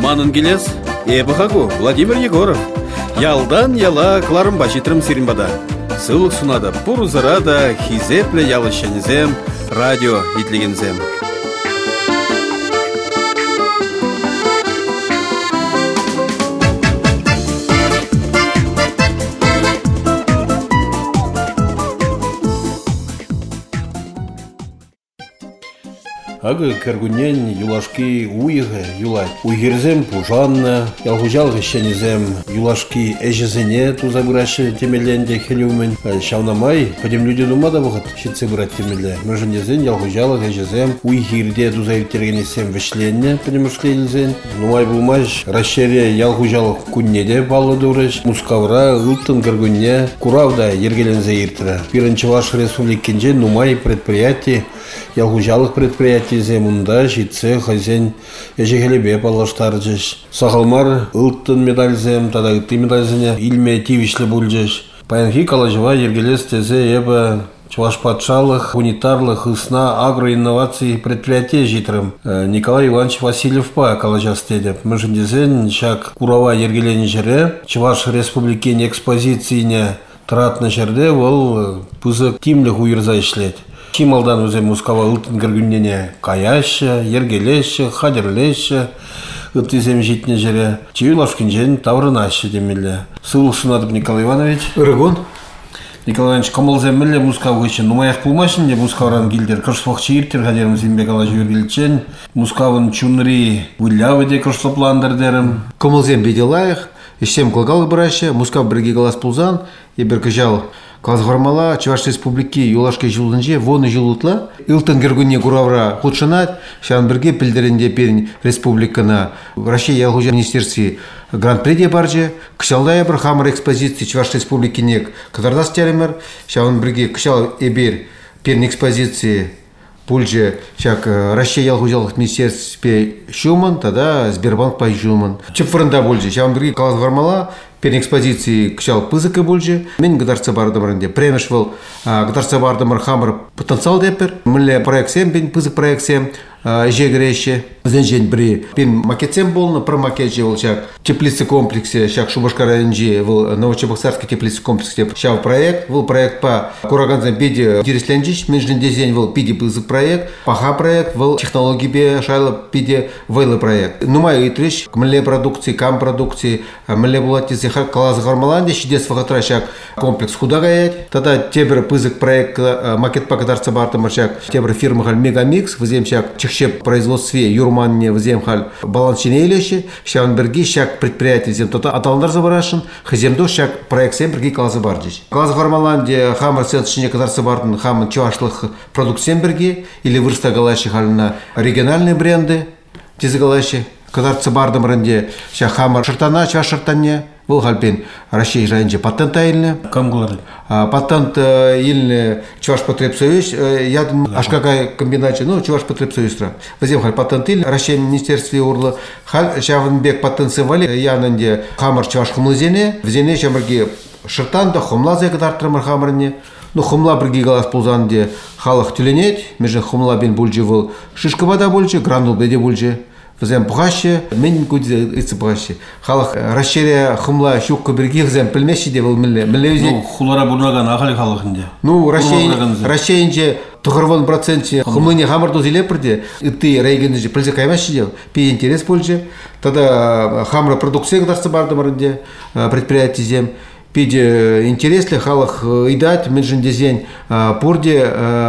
Манын келес, эбахагу Владимир Егоров. Ялдан яла кларым бачитрым сиринбада. Сылық сунада пурузарада хизепле ялышанезем, радио итлегензем. Ага каргунен юлашки уйга юлай. Уйгерзем пужанна, ялгужалғы шенезем юлашки эжезене тузабыраши темеленде хелюмен. Шаунамай, подем люди думада бұғыт шитсе бұрат темеле. Мөжінезен ялгужалғы эжезем уйгерде тузайыптергенесем вешленне, подем үшлейлзен. Нумай булмаш, расшере ялгужалғы күннеде балы дұрыш. Мускавра, ылтын каргунне, куравда ергелензе иртіра. Пиренчеваш республикенже нумай предприятие, ялгужалғы предприятие земунда житсе хозяин ежегелебе палаштар жеш. Сахалмар ылттын медаль зем, тада ытты медаль зене илме тивишле бұл жеш. Паянхи калажыва ергелес тезе ебі чуваш патшалық, унитарлық, ысна агроинновации предприятие житрым. Николай Иванович Васильев па калажас тедеп. Мыжындезен шак курава ергелені жере, чуваш республикен экспозицийне тратны жерде ол пызык тимлік уйырза ишлет. Чималдан өзем мускава ылтын кіргүннене каяшы, ергелеші, хадерлеші, ылтызем житне жере. Чивилашкин жен таврынашы демелі. Сылық сунадып Николай Иванович. Ырыгон. Николай Иванович, камылзем мілі мускав ғышын. Нумаяқ пулмашын де мускавран гилдер. Кыршфақчы иртер қадерім зимбек ала жүйергелчен. Мускавын чунри вылявы де кыршлапландыр дерім. Камылзем беделайық. Ишсем кылгалы бұрашы. Мускав бірге қалас пулзан. Ебір кыжал. Класс Гармала, Чуваш Республики, Юлашки жылдынже, воны жылутла. Илтын кергүнне куравра худшынат, шан бірге пілдерінде перін республикана. Россия ялгужа министерстве гран-приде баржы. Кышалдай бір хамыр экспозиции Чуваш Республики нек катардас тәрімір. Шан бірге кышал эбер перін экспозиции пульже, шак Россия ялгужалых министерстве шуман, тогда Сбербанк пай шуман. Чыпфырында бульже, шан бірге Класс Гармала, перен экспозиции кышал пызыкы бульже. Мен гыдарца бардымырынде. Премеш был гыдарца бардымыр хамыр потенциал депер. Мілі проектсем, бен пызык проектсем жегіреше. Зенжен бірі бен макетсем болны, про макет же был шак теплицы комплексе, шак Шубашка районже, был Новочебоксарский теплицы комплексе. Шав проект, был проект по Кураганзам беде диресленджич, междендезень был пиде пызык проект, паха проект, был технологии бе шайлы пиде вейлы проект. Нумай итриш, мілі продукции, кам продукции, мілі булатизе Класс Гармаланде, шидес вагатра шак комплекс худа гаять. Тогда тебір пызык проект макет пакадарца бартымыр шак тебір фирма халь Мегамикс, візем шак чехшеп производстве юрманне візем халь балансчине елеші, шаган бірге шак предприятие зем тота аталандар забарашын, хыземдо шак проект сем бірге қалазы бар жеш. Класс Гармаланде хамыр сетшіне кадарца бартын хамын чуашлық продукт сем бірге, или вырста галаши халына региональные бренды, тезі галаши кадарца бардымырынде шак хамыр шыртана, чуаш шыртанне, бұл халпен Россия жайынже патент айылны. Кам қылады? Патент айылны Чуваш Потребсоюз, ядын ашкагай комбиначы, ну, Чуваш Потребсоюзра. Візем хал патент айыл, Россия министерстве урлы. Хал шавынбек патент сывали, янынде хамыр Чуваш хымлызене, візене шамырге шыртанда хымлазы кадарттырмыр хамырыне. Ну, хымла бірге қалас пулзанде халық түленет, межі хымла бен бульжы был шишкабада бульжы, гранул беде бульжы. Візем бұғашы, мен көді үтсі бұғашы. Халық расшере хымла шуққа бірге візем пілмеші де бұл мүлі. Ну, хулара бұрнаған ағали халықынде. Ну, расшейінже 90% хымлыне хамырды зелепірде, үтті райгенді же пілзе қаймашы дел, пей интерес бөлже. Тада хамры продукция қыдарсы барды мұрынде предприятие зем. Пиде интересли халық идать междендезень порде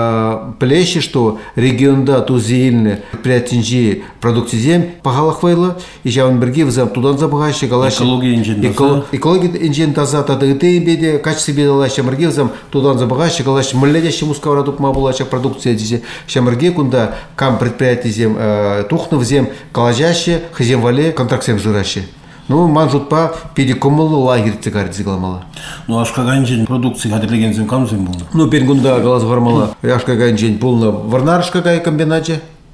плещи, что регионда тузильны предприятия продуктизем по халах вайла и жаван берги взял туда забагащи галаши экология инжен таза тада ите беде качество беде лаща мерги взял туда забагащи галаши мледящий мускавра тук мабулача продукция дизе шамерги кунда кам предприятия тухнов зем калажащи хазем вале контраксем жиращи. Ну, манжутпа педикомылы лагерь цикарит зигаламала. Ну, ашкаган жен продукции хадерлеген зем кам зем был? Ну, пенгунда Класс Гармала. Ашкаган жен полно варнаршкагай комбинате.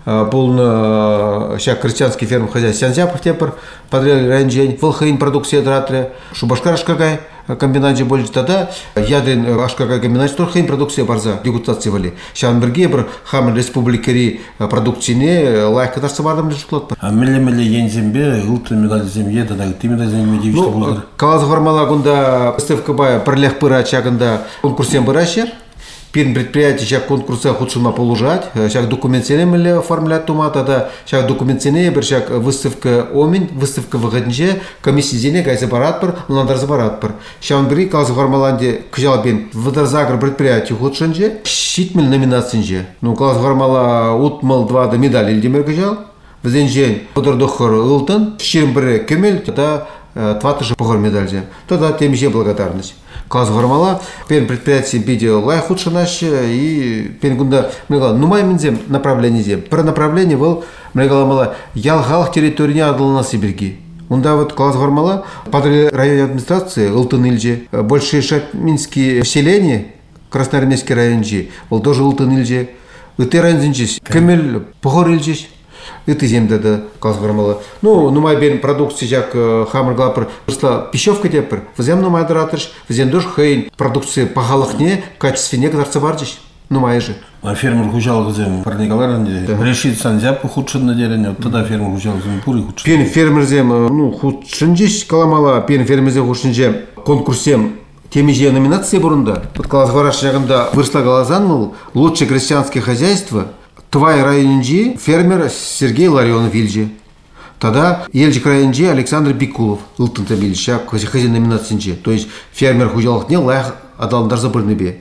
полно ща крестьянский ферм хозяйств Сянзяпов тепер подряд районжень, волхейн продукция дратре, Шубашкар какая комбинат же больше тогда, яден аж какая комбинат торхейн продукция барза дегустация вали. Шанберге бір хамын республикари продукцияне лайк катарсы бардым лишь клад. А меле янзембе улты медаль земье да ты медаль земье девичта булгар. Калаз гормалагунда выставка бая прилег пыра чагында конкурсем быращер. Пин предприятие сейчас конкурса худшума полужать, сейчас документине оформлять тума, тогда сейчас документине, сейчас выставка омин, выставка выходнее, комиссия денег, а забарат пар, но надо забарат пар. Сейчас он бери, калаз в Армаланде, кжал бин, выдразагр предприятие худшенже, щитмель номинациенже. Ну калаз в Армала утмал два до медали или демер кжал, в день день подордохор ултан, щирим бре кемель, тогда твата же погор медальзе, тогда тем же благодарность. Калаз Гармала, пен предприятие видео лай худше наше и пен гунда млегала нумай минзем направление зем. Про направление был млегала мала ялгалх территории адал на Сибирги. Унда вот Калаз Гармала под районе администрации Ултын-Ильже большие шатминские поселения Красноармейский районжи, был тоже Ултын-Ильже. Ты районжись, Кемель Погор-Ильжись. Это земля да Калаз Гармала. Ну май бен продукция как хамр глапр просто пищевка тепер. Взем ну май дратыш, взем тоже хейн продукция пахалахне качественнее кадарца бардиш. Ну май же. А фермер хужал взем парнигаларнде решит Сянзяпу худшен наделение. Тогда фермер хужал взем пури худшен. Пен фермер зем ну худшенжись каламала пен фермер зем худшенже конкурсем темиже номинации бурунда. Вот Калаз Гараш ягында выросла Галазан лучшее крестьянское хозяйство. Твай районинджи фермер Сергей Ларионов Ильджи. Тогда Ельджик районинджи Александр Бикулов. Илтын табилища хозяин номинациинджи. То есть фермер хужалых не лайх адаландар забырны бе.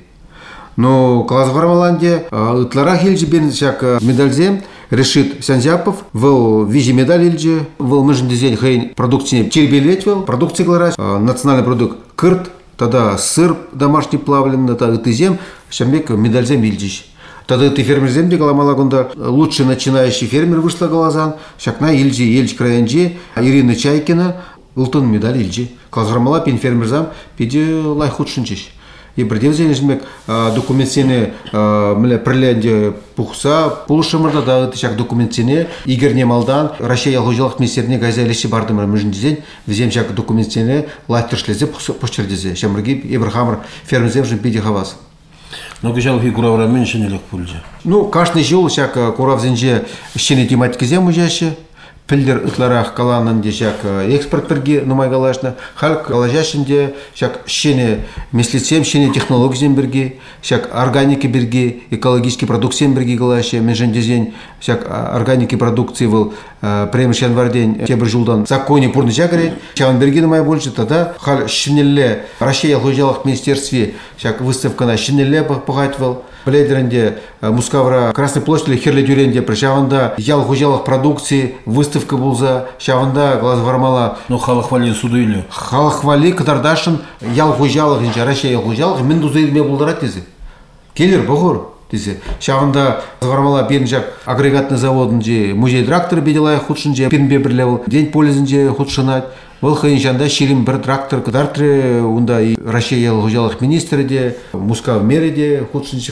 Но Калаз Гармаланде итларах Ильджи бен шак медальзе решит Сянзяпов в визе медаль Ильджи в международный хейн продукции чербелеть продукции гларась национальный продукт кырт. Тогда сыр домашний плавленый тогда тызем шамбек медальзе Ильджи. Тогда ты фермер земли Галамалагунда лучший начинающий фермер вышла Галазан, Шакна Ильджи, Ельч Краянджи, Ирина Чайкина, Ултон медаль Ильджи. Калаз Гармала пен фермер зам, пиди лай худшинчиш. И бродевзен жмек документсене мля прилянде пухса, полушамырда да это шак документсене, Игорь Малдан, Россия ялгужалых министерне газелище бардымыр мүжіндізен, везем шак документсене лай тыршлезе пошчердезе. Шамырги Ибрахамр фермер земжин пиди хавас. Но кучал фи куравра меньше не лег пульже. Ну, каждый жил, всяк куравзенже щене тематики зем ужаще, пильдер итларах калананде всяк экспорт перги, ну май галашна, халк галажащенде всяк щене меслицем, щене технологий земберги, всяк органики берги, экологический продукт земберги галаще, межендезень, всяк органики продукции был премьер вардень тебр жулдан законе пурны жагаре, чаванберги на май больше тогда хал щенелле Россия ялгужалых министерстве всяк выставка на щенелле погатывал. Бледеренде Мускавра Красной площади Херле Дюренде причаванда ялгужалых продукции выставка булза шаванда Калаз Гармала. Ну халахвали суду или? Халахвали Катардашин ялгужалых инжа Россия ялгужалых мен дузейме булдырат тези. Келер богор тези. Шаванда Гармала бенжак агрегатный заводынже музей трактор беделай худшинже пенбе бирлевел день полезинже худшинать. Был хайнжанда ширим бір трактор кадартре унда и Россия ялгужалых министрде Мускав мереде худшинче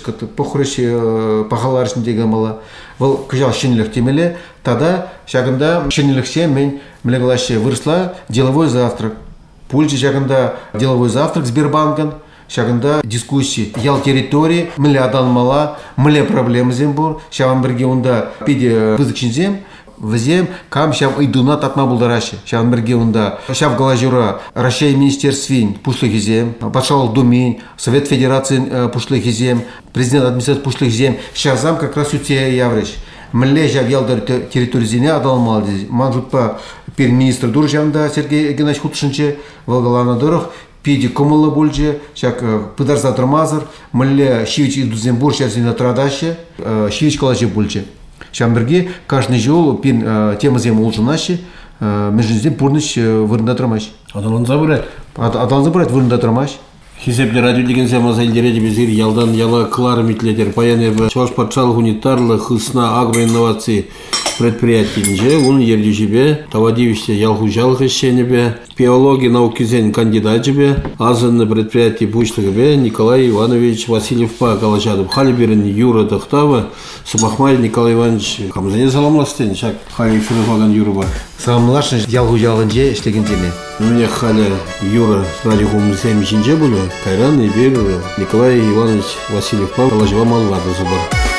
похрыше пахаларшинде гамала. Был кыжал щенелых темеле тогда шагында щенелых сем мен млеглаще выросла деловой завтрак. Пульче шагында деловой завтрак Сбербанкан. Шагында дискуссии ял территории мле адалмала мле проблемы зембур шавамберге унда пиде вызыкшинзем взем кам шав идуна татма булдараще шавамберге унда шав галажура Россия министерствин пушлыхизем патшалык думень Совет Федерации пушлыхизем президент администрации пушлыхизем шазам как раз уте явреш мле жав ялдар территории адалмала манжутпа министр дуржанда Сергей Геннадьевич Худшинче волгалана дорох пиди комыла больше, шак пыдарза тормазыр, мле щивич идузем бур шерзина традаще, щивич калаче больше. Шамберге каждый жол пин тема зем улжынаше, между зем пурныш вырында тормаш. Адалан забирать. Адалан забирать вырында тормаш. Хизепле радио деген зем азайлдереди безир ялдан яла клар митледер паяне чаваш патшалык унитарлы хысна агроинновации предприятиинже, он ердежебе, Тавадивичте ялхужалых ещенебе, биология наукизен кандидат жебе, азанны предприятие бучлыгыбе Николай Иванович Васильевпа калажадып. Халиберин Юра Тахтава, Субахмай Николай Иванович, камзане саламластен, шак хали фирфаган Юрба. Саламлашын ялхужалынже иштеген теме. Мне хали Юра радиохум семичинже были, Кайран и Бер Николай Иванович Васильевпа калажава маллады зубар.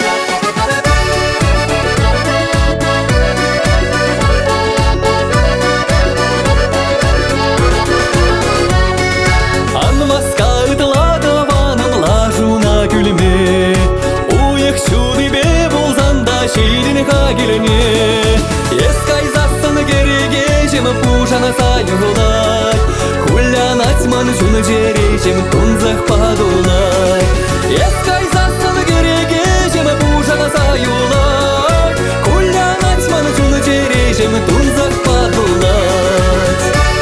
Пужана саюлай, кулянать ман жуны жережем тунзах падулай. Ескай засаны керегежем пужана саюлай, кулянать ман жуны жережем тунзах падулай.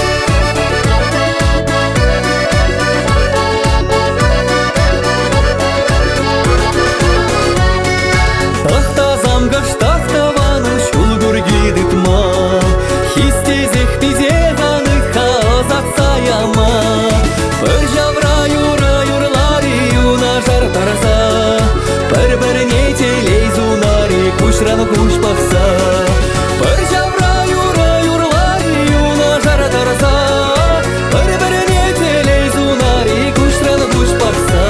Тахта замгаш тахта ваным шулгур гидит мал. Хистезех пизеганых казак саяма, бір жавра юрлари юна жар тараса, бір-біріне телей зунари кушраны куш бақса. Бір жавра юрлари юна жар тараса, бір-біріне телей зунари кушраны куш бақса.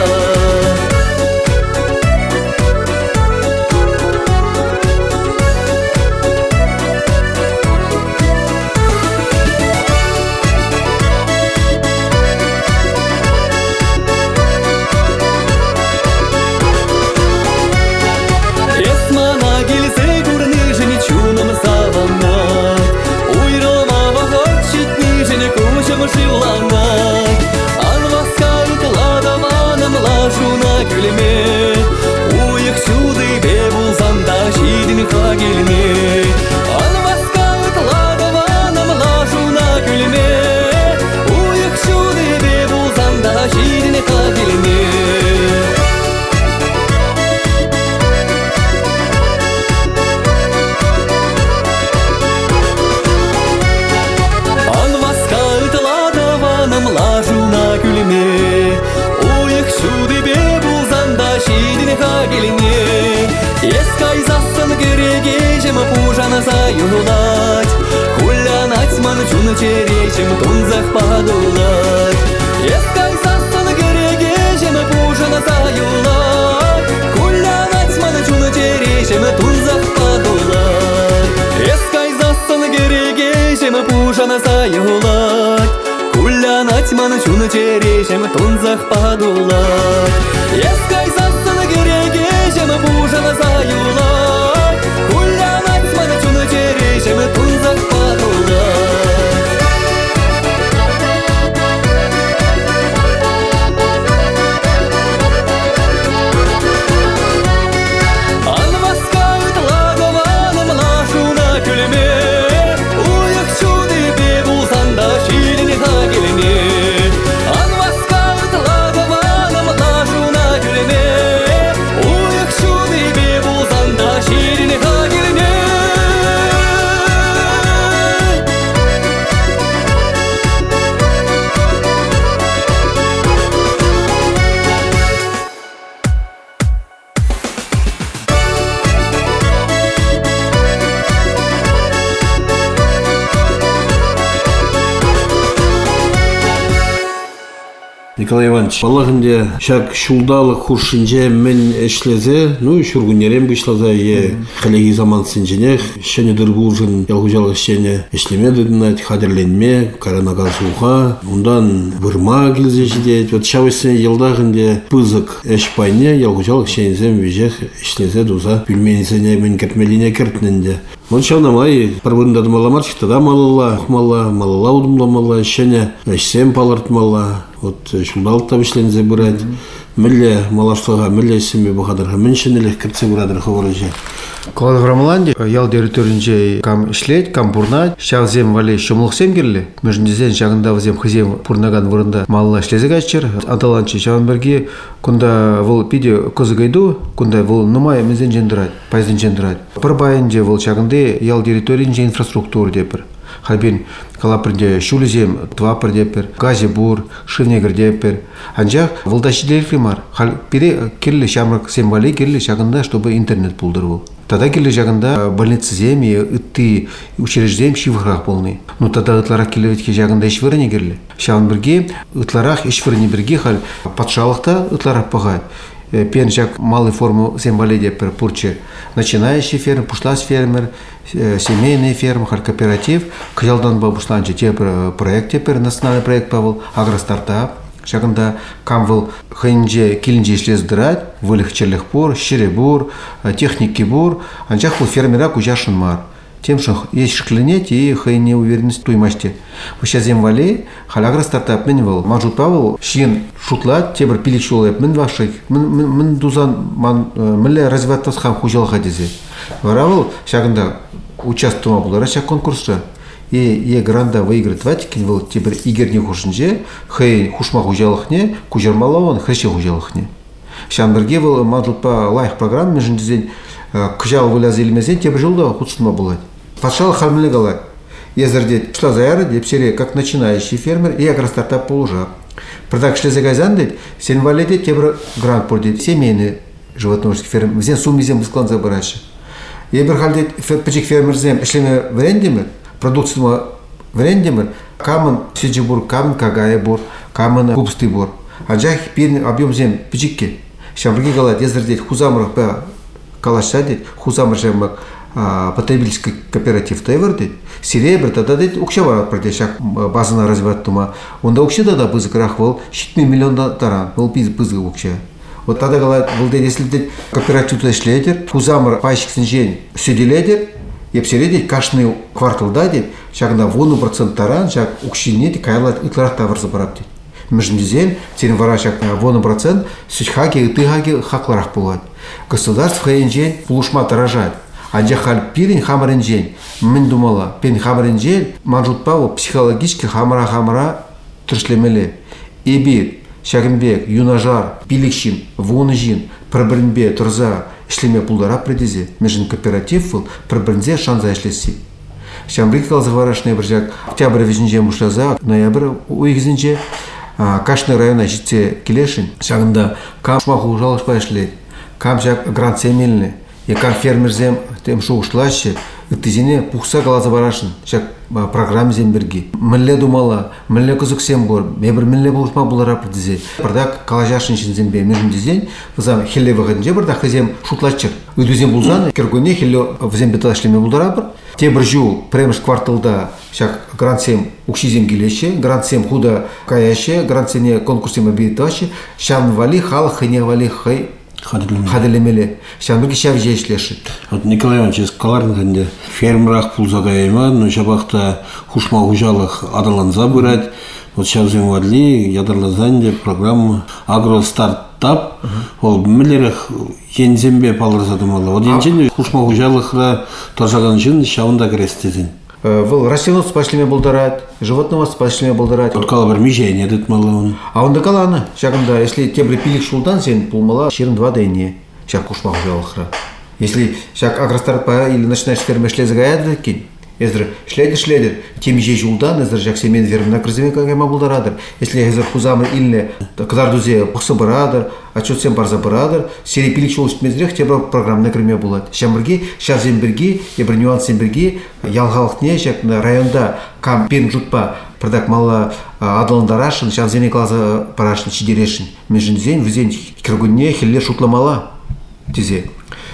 Заюлать, кулянать ман жуны чережем тунзах падулать. Ескай сасаны керегежем пужана заюлать, кулянать ман жуны чережем тунзах падулать. Ескай сасаны керегежем пужана заюлать, кулянать ман жуны чережем тунзах падулать. Ескай сасаны керегежем пужана заюлать, кулянать ман жуны чережем тунзах падулать. Анваскают лагованым лажу на кюльме, уях чуды бебулсанда шилини хагельне. Анваскают лагованым лажу на кюльме, уях чуды бебулсанда шилини хагельне. Николай Иванович, балағынде шак шулдалық хуршинже мен эшлезе, ну шургунерем вышлаза е халеги заман синженех, шене дыргулжын ялгужалық шене эшлемеді дынать, хадерленме, каранагазуға, ондан вырма келзе жидет. Вот шавысыне елдағынде пызык эшпайне ялгужалық шенезем вежех эшлезе дуза пельменезене мен кертмелине кертненде. Он шавнамай, парвында дымаламар, шықтада малала удымламала, шене эшсем палартмала. Вот шулдалта вишлензе брать, милле малаштага, милле семье бахадарга, меньшенелех кирце брадыр хаварыжи. Каладграмаланде ял территоринже кам ишлет, кам бурнать, шаг зем вале шомлықсем келі. Межін дезен шағында зем хызем пурнаган вырында малына ішлезі кәчер. Анталанчы шағын бірге күнда вол пиде көзі гайду, күнда вол нумай мезен жендірать, пайзен жендірать. Пыр байынже вол шағынды ял территоринже инфраструктура депір. Халбин калапрде шулизем твапр депер, газебур, шивнегер депер. Анжак волдаши дельфимар. Хал пере кирли шамрак семвали кирли шагында, чтобы интернет пулдырвал. Тогда кирли шагында больницы земи, ытты учреждением шивхрах полный. Ну тогда ытларах килевитки шагында ишвырни кирли. Шагын бірге ытларах ишвырни бірге хал патшалықта ытларах пагай. Пенчак малой формы семвали депер пурче. Начинающий фермер, пушлас фермер, семейный ферма, кооператив, каялдан бабушланчы тепер проект тепер национальный проект павыл, агростартап. Шагында камвыл хэнже килинже ишлез дырать, вылых черлых бур, щеребур, техники бур, анчах бұл фермера кужашын мар. Тем, что есть шклинеть и хайне уверенность туймасте. Сейчас земвали, халягра стартап минвал, мажут павыл, шин шутлат, тебр пилик шулэп мин ваших, мин дузан милле развиваться хам хужал хадизе. Варавал, шагында участвовал булара шаг конкурса. И гранда выиграть ватикин был тебр игр не хушнже, хай хушма хужалахне, кужермалаван хрещи хужалахне. Шанберге был мажут па лайх программ между день. Кжал вылазили мезен, тебр жилда худсума булать. Пошел хамле галай. Я зардеть, что за яра, депсере, как начинающий фермер, и агростартап полужа. Продак шлезе газандеть, сенвалете тебр грант пордеть, семейный животноводческий фермер, взен сумми зем бесклан забараща. Я берхальдеть, печек фермер зем, шлеме врендимер, продукцию врендимер, камен сиджибур, камен кагаебур, камен кубстыбур. Аджах пирн объем зем печекки. Шамберги галай, я зардеть, хузамрах па калашадеть, хузамр жемак, потребительский кооператив тайварды, серебр тогда дать укшава продешак базана развивать тума, он да укши тогда бызык рахвал, 7 миллион таран, был бызык укша. Вот тогда говорят, если дать кооператив шлетер, хузамр пайщик синжень сиделедер, и обсередить кашный квартал дадет, шаг на 1% таран, шаг укшинет, кайлат и клар тавр забрать. Между дизель, тем варашак 1%, сучхаки и тыгаки хакларах пулать. Государство хайнжень пулушма таражать. Анжахал пирин хамаринжень, мен думала, пен хамаринжень, манжут паву психологически хамара тыршлемеле. Эбит, шагымбек, юнажар, пиликшин, вунжин, пробринбе, турза, шлеме пулдара предизе, межин кооператив был, пробринзе шанза ишлеси. Шамбрик калзаварашный бржак, октябрь визинже мушлаза, ноябрь уигзинже, кашный район житсе келешин, шагында камшмаху жалыш пайшлет, камшак грант семельный. И как фермер зем тем шо ушлаще, тизине пухса глаза барашин, шак программ земберги. Милле думала, милле кузук сем гор, мебр милле булшма булара предизе. Бардак калажашин чин зембе межин дизень, взам хилле выходнже бардак зем шутлаччер. Удузем булзаны, киргуне хилле в зембе ташлеме булара бар. Те бржу премеш кварталда, шак грант сем укшизем гилеше, грант сем худа каяще, грант семе конкурсем обитаще, шан вали хал хыне вали хай. Хаделемеле. Шамбеги шав жешлешит. Вот Николай Иванович каларнында фермерах пулзагайма, но шабахта хушма хужалах адалан забирать. Вот сейчас им вадли ядарлазанде программа агростартап. Ол миллерах ензембе палырзадымала. Вот енжен хушма хужалахра торжаган жин шавында крестезин. Выл растенос спашлеме болдарать, животного спашлеме болдарать. Вот калабар мижение дытмала он. А он докалана. Шагында, если тебры пилик шулдан сен пулмала, ширин 2 дайне. Шаг кушмах жалахра. Если шаг агростарпа или начинаешь фермер шлеза гаядыр кин, эзр шледер, тем же жулдан, эзр шаг семен вермна крыземе кагема болдарадыр. Если эзр хузамы илне кадардузе пухса барадыр, отчет всем барза барадыр, серия пилик шул мезрех тебра программна креме булат. Шамберги, шав земберги, ебр нюанс земберги, ялгалхне шаг на районда кам пен жутпа. Продак мало адаландарашин, шав зене клаза парашин чидерешин. Межин зень, в зень киргунне хилле шутла мала. Тизе.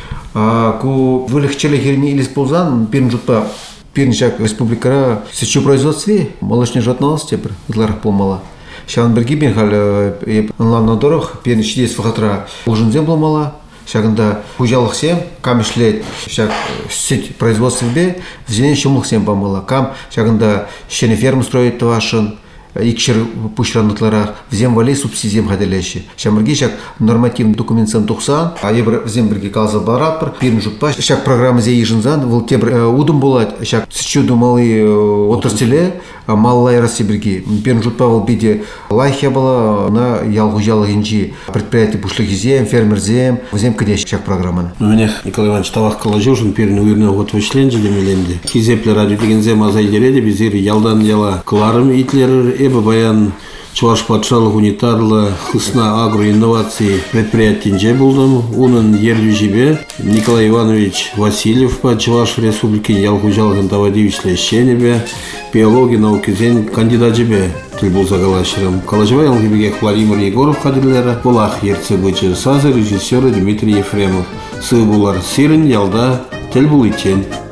Ку вылегчали херни или сползан, пен жутпа. Пирничак республикара сечу производстве, молочный животноводство тепер, утларах полмала. Шанберги бенхал онлайн дорог, пирнич дес фахатра ужинзем полмала. Шагында хужалых сем, кам ишлет, шаг сеть производства бе, в зене шумлых сем помала. Кам шагында щене ферму строит вашин, икшер пушранутлара взем валей субсидиям хаделеши. Шамырги шак нормативный документ сан 90, а ебр взем бірге қалза барапыр, пирн жутпа, шак программа зе ежинзан, вол тебр удым болат, шак счуду малы отраслеле, маллай раси бірге. Пирн жутпа вол биде лайхя была на ялгужалы генжи предприятие бушлыгизем, фермерзем, взем кадеш шак программаны. У меня Николай Иванович тавах калажушин пирн уирна вот вышленджи демеленде. Хизепле радио дегензем азайдереде безир ялдан яла кларым итлер эбе баян Чуваш патшалық унитарлы хысна агроинновации предприятиенже булдым. Унын ерлю жибе Николай Иванович Васильев по Чуваш Республики Ялгужалгын Давадевичле Щенебе биология науки зен кандидат жибе тил булза калашырым. Калажыва ялгибегек Владимир Егоров кадрлері Булах ерце бычы сазы режиссеры Дмитрий Ефремов. Сы булар сирин ялда тел булитен.